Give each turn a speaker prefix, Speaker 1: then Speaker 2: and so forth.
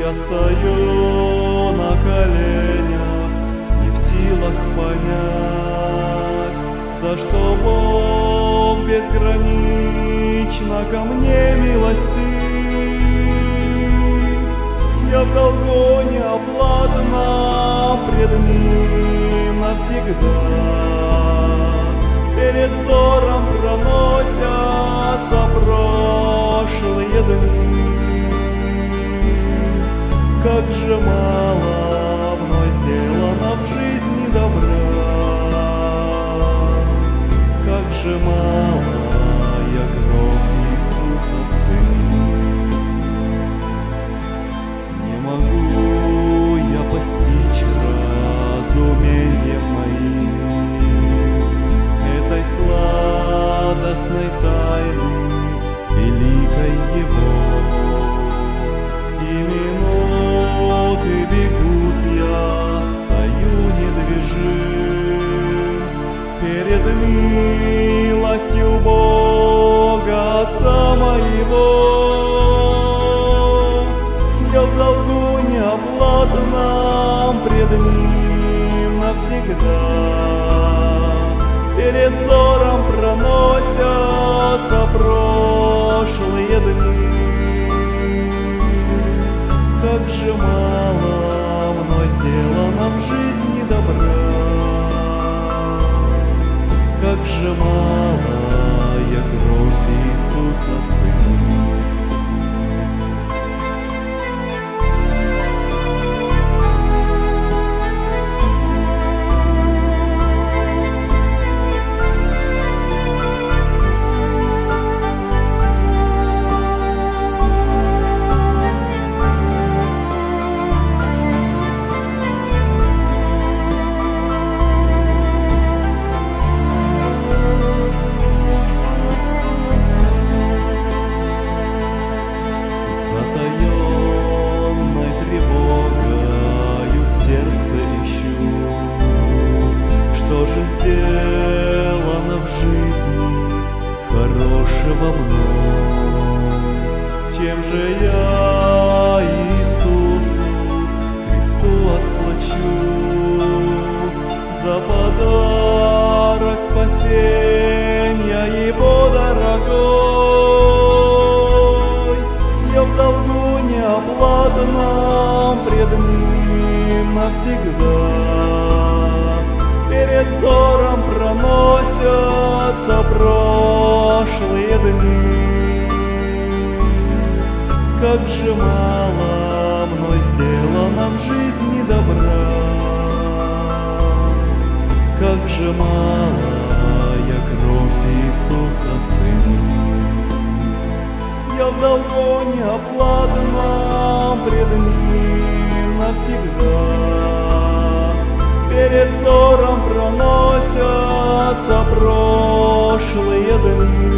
Speaker 1: Я стою на коленях, не в силах понять, за что Бог безгранично ко мне милостив. Я в долгу неоплатном пред Ним навсегда. Перед взором проносятся прошлые дни. Как же мало мной сделано в жизни добра, как же мало я кровь Иисуса ценю. Не могу я постичь разумением моим этой сладостной тайны великой Его. И минуты бегут, я стою недвижим перед милостью Бога Отца моего. Я в долгу неоплатном пред Ним навсегда. Перед взором проносятся прошлые дни. Как же мало мной сделано в жизни добра, как же мало я кровь Иисуса ценю. Сделано в жизни хорошего мной, чем же я Иисусу Христу отплачу за подарок спасения Его дорогой. Я в долгу неоплатном пред Ним навсегда. Перед взором проносятся прошлые дни. Как же мало мной сделано в жизни добра, как же мало я кровь Иисуса ценю. Я в долгу неоплатном пред Ним навсегда. Перед взором проносятся прошлые дни.